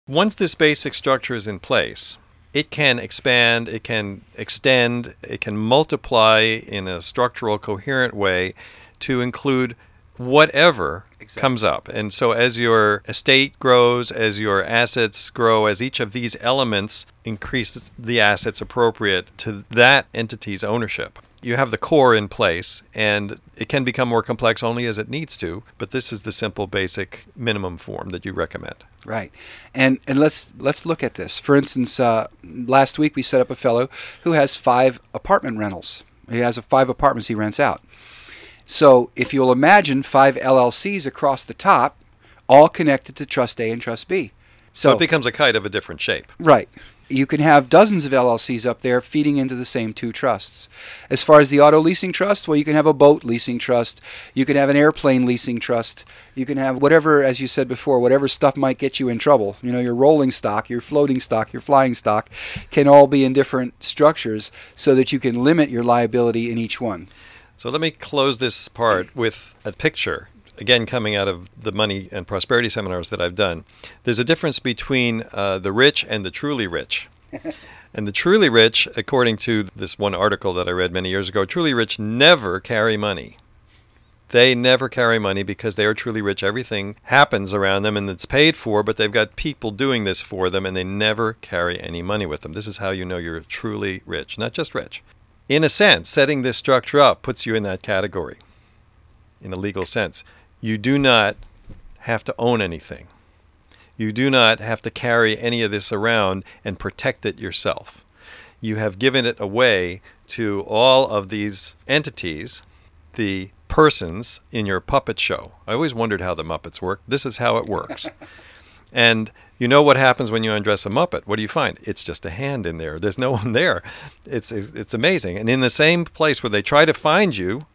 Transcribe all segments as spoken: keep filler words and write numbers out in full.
Once this basic structure is in place, it can expand, it can extend, it can multiply in a structural, coherent way to include whatever exactly. comes up. And so as your estate grows, as your assets grow, as each of these elements increase the assets appropriate to that entity's ownership, you have the core in place, and it can become more complex only as it needs to, but this is the simple, basic minimum form that you recommend. Right. And and let's let's look at this. For instance, uh, last week we set up a fellow who has five apartment rentals. He has a five apartments he rents out. So if you'll imagine five L L Cs across the top, all connected to Trust A and Trust B. So, so it becomes a kite of a different shape. Right. You can have dozens of L L Cs up there feeding into the same two trusts. As far as the auto leasing trust, well, you can have a boat leasing trust. You can have an airplane leasing trust. You can have whatever, as you said before, whatever stuff might get you in trouble. You know, your rolling stock, your floating stock, your flying stock can all be in different structures so that you can limit your liability in each one. So let me close this part with a picture. Again, coming out of the money and prosperity seminars that I've done, there's a difference between uh, the rich and the truly rich. And the truly rich, according to this one article that I read many years ago, truly rich never carry money. They never carry money because they are truly rich. Everything happens around them and it's paid for, but they've got people doing this for them and they never carry any money with them. This is how you know you're truly rich, not just rich. In a sense, setting this structure up puts you in that category, in a legal sense. You do not have to own anything. You do not have to carry any of this around and protect it yourself. You have given it away to all of these entities, the persons in your puppet show. I always wondered how the Muppets work. This is how it works. And you know what happens when you undress a Muppet? What do you find? It's just a hand in there. There's no one there. It's it's amazing. And in the same place where they try to find you,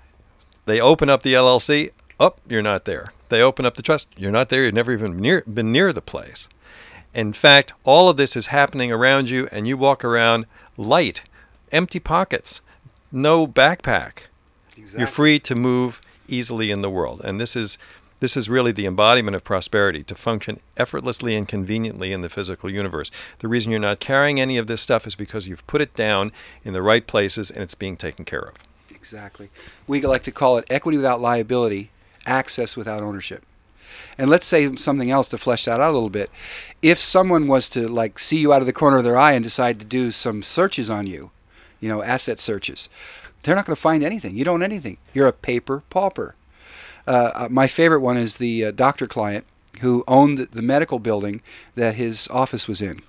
they open up the L L C. Oh, you're not there. They open up the trust. You're not there. You've never even near, been near the place. In fact, all of this is happening around you, and you walk around light, empty pockets, no backpack. Exactly. You're free to move easily in the world. And this is this is really the embodiment of prosperity, to function effortlessly and conveniently in the physical universe. The reason you're not carrying any of this stuff is because you've put it down in the right places, and it's being taken care of. Exactly. We like to call it equity without liability, access without ownership. And let's say something else to flesh that out a little bit. If someone was to like see you out of the corner of their eye and decide to do some searches on you, you know, asset searches, they're not going to find anything. You don't own anything. You're a paper pauper. Uh, my favorite one is the uh, doctor client who owned the medical building that his office was in.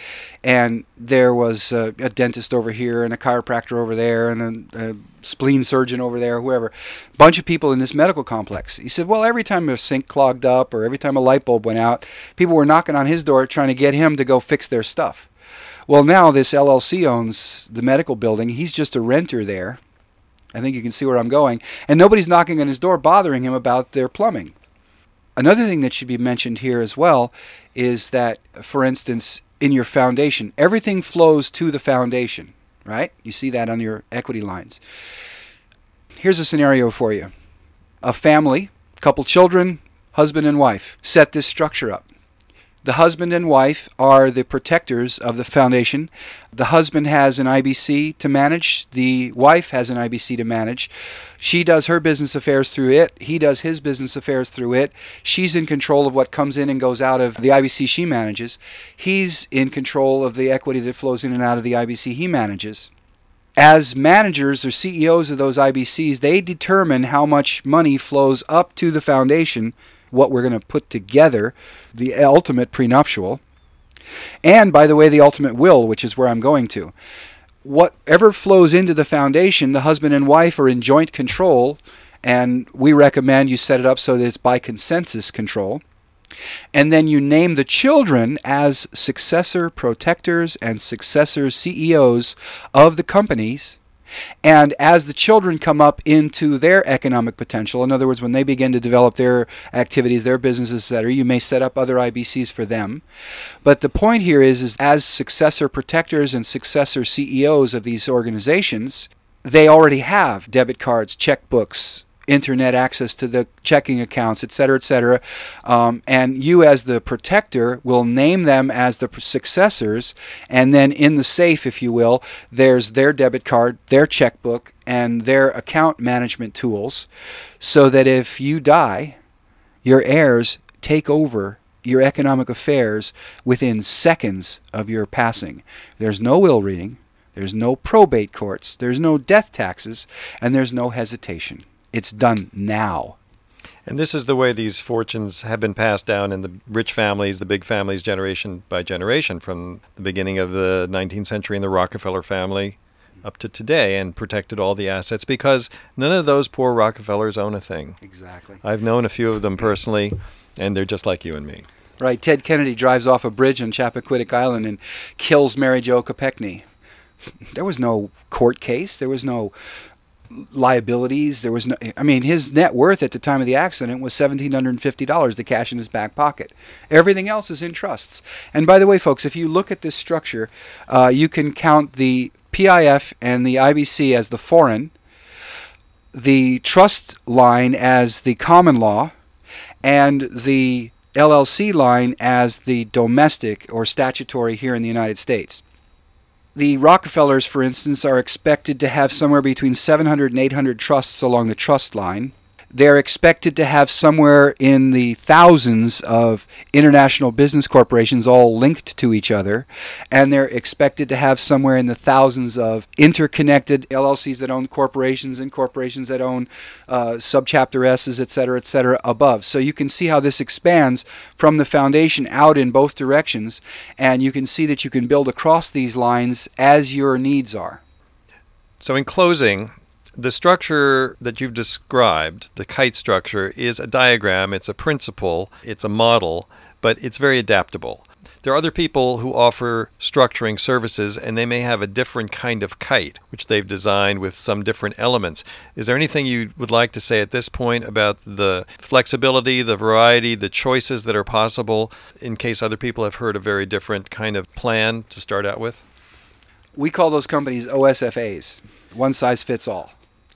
And there was a, a dentist over here and a chiropractor over there and a, a spleen surgeon over there, whoever. A bunch of people in this medical complex. He said, well, every time a sink clogged up or every time a light bulb went out, people were knocking on his door trying to get him to go fix their stuff. Well, now this L L C owns the medical building. He's just a renter there. I think you can see where I'm going. And nobody's knocking on his door bothering him about their plumbing. Another thing that should be mentioned here as well is that, for instance, in your foundation, everything flows to the foundation, right? You see that on your equity lines. Here's a scenario for you. A family, couple children, husband and wife, set this structure up. The husband and wife are the protectors of the foundation. The husband has an I B C to manage. The wife has an I B C to manage. She does her business affairs through it. He does his business affairs through it. She's in control of what comes in and goes out of the I B C she manages. He's in control of the equity that flows in and out of the I B C he manages. As managers or C E Os of those I B Cs, they determine how much money flows up to the foundation, what we're going to put together, the ultimate prenuptial, and, by the way, the ultimate will, which is where I'm going to. Whatever flows into the foundation, the husband and wife are in joint control, and we recommend you set it up so that it's by consensus control. And then you name the children as successor protectors and successor C E Os of the companies. And as the children come up into their economic potential, in other words, when they begin to develop their activities, their businesses, et cetera, you may set up other I B Cs for them. But the point here is, is as successor protectors and successor C E Os of these organizations, they already have debit cards, checkbooks, internet access to the checking accounts, et cetera, et cetera. Um, and you as the protector will name them as the successors, and then in the safe, if you will, there's their debit card, their checkbook, and their account management tools, so that if you die, your heirs take over your economic affairs within seconds of your passing. There's no will reading, there's no probate courts, there's no death taxes, and there's no hesitation. It's done now. And this is the way these fortunes have been passed down in the rich families, the big families, generation by generation, from the beginning of the nineteenth century in the Rockefeller family up to today, and protected all the assets, because none of those poor Rockefellers own a thing. Exactly. I've known a few of them personally, and they're just like you and me. Right. Ted Kennedy drives off a bridge on Chappaquiddick Island and kills Mary Jo Kopechne. There was no court case. There was no liabilities. There was no, I mean, his net worth at the time of the accident was one thousand seven hundred fifty dollars, the cash in his back pocket. Everything else is in trusts. And by the way, folks, if you look at this structure, uh, you can count the P I F and the I B C as the foreign, the trust line as the common law, and the L L C line as the domestic or statutory here in the United States. The Rockefellers, for instance, are expected to have somewhere between seven hundred and eight hundred trusts along the trust line. They're expected to have somewhere in the thousands of international business corporations all linked to each other. And they're expected to have somewhere in the thousands of interconnected L L Cs that own corporations and corporations that own uh, subchapter S's, et cetera, et cetera, above. So you can see how this expands from the foundation out in both directions. And you can see that you can build across these lines as your needs are. So in closing, the structure that you've described, the kite structure, is a diagram, it's a principle, it's a model, but it's very adaptable. There are other people who offer structuring services, and they may have a different kind of kite, which they've designed with some different elements. Is there anything you would like to say at this point about the flexibility, the variety, the choices that are possible, in case other people have heard a very different kind of plan to start out with? We call those companies O S F As, one size fits all.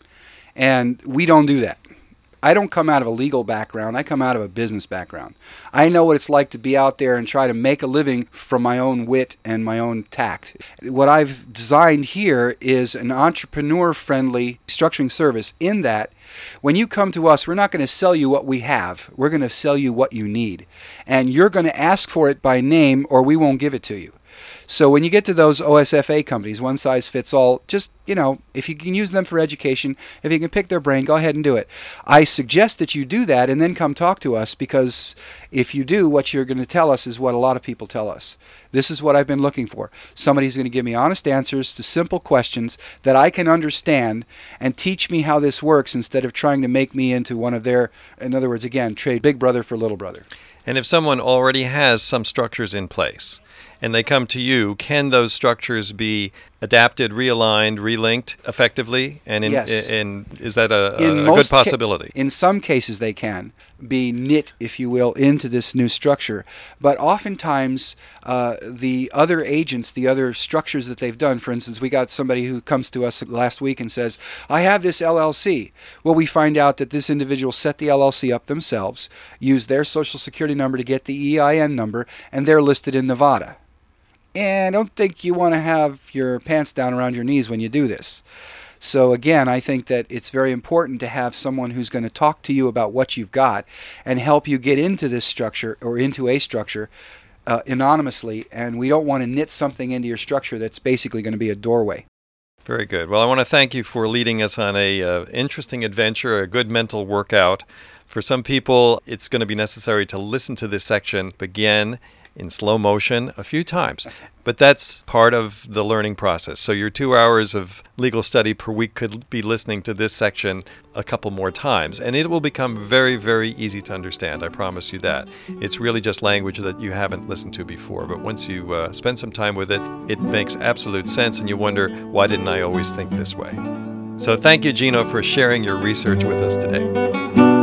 And we don't do that. I don't come out of a legal background. I come out of a business background. I know what it's like to be out there and try to make a living from my own wit and my own tact. What I've designed here is an entrepreneur-friendly structuring service, in that when you come to us, we're not going to sell you what we have. We're going to sell you what you need. And you're going to ask for it by name, or we won't give it to you. So when you get to those O S F A companies, one size fits all, just, you know, if you can use them for education, if you can pick their brain, go ahead and do it. I suggest that you do that and then come talk to us, because if you do, what you're going to tell us is what a lot of people tell us. This is what I've been looking for. Somebody's going to give me honest answers to simple questions that I can understand and teach me how this works, instead of trying to make me into one of their, in other words, again, trade big brother for little brother. And if someone already has some structures in place, and they come to you, can those structures be adapted, realigned, relinked effectively? And in, yes. in, is that a, a, in a most good possibility? Ca- in some cases they can be knit, if you will, into this new structure. But oftentimes uh, the other agents, the other structures that they've done, for instance, we got somebody who comes to us last week and says, I have this L L C. Well, we find out that this individual set the L L C up themselves, used their social security number to get the E I N number, and they're listed in Nevada. And I don't think you want to have your pants down around your knees when you do this. So again, I think that it's very important to have someone who's going to talk to you about what you've got and help you get into this structure, or into a structure, uh, anonymously. And we don't want to knit something into your structure that's basically going to be a doorway. Very good. Well, I want to thank you for leading us on a uh, interesting adventure, a good mental workout. For some people, it's going to be necessary to listen to this section again in slow motion a few times. But that's part of the learning process. So your two hours of legal study per week could be listening to this section a couple more times. And it will become very, very easy to understand. I promise you that. It's really just language that you haven't listened to before. But once you uh, spend some time with it, it makes absolute sense. And you wonder, why didn't I always think this way? So thank you, Gino, for sharing your research with us today.